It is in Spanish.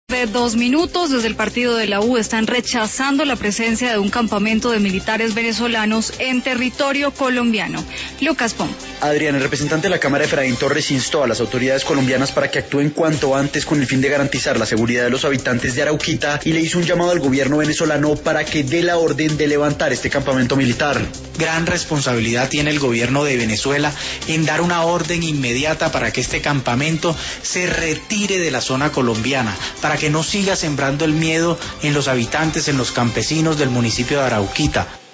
De 2 minutos, desde el partido de la U están rechazando la presencia de un campamento de militares venezolanos en territorio colombiano. Lucas Pom. Adrián, el representante de la Cámara, Efraín Torres, instó a las autoridades colombianas para que actúen cuanto antes con el fin de garantizar la seguridad de los habitantes de Arauquita y le hizo un llamado al gobierno venezolano para que dé la orden de levantar este campamento militar. Gran responsabilidad tiene el gobierno de Venezuela en dar una orden inmediata para que este campamento se retire de la zona colombiana, para que no siga sembrando el miedo en los habitantes, en los campesinos del municipio de Arauquita.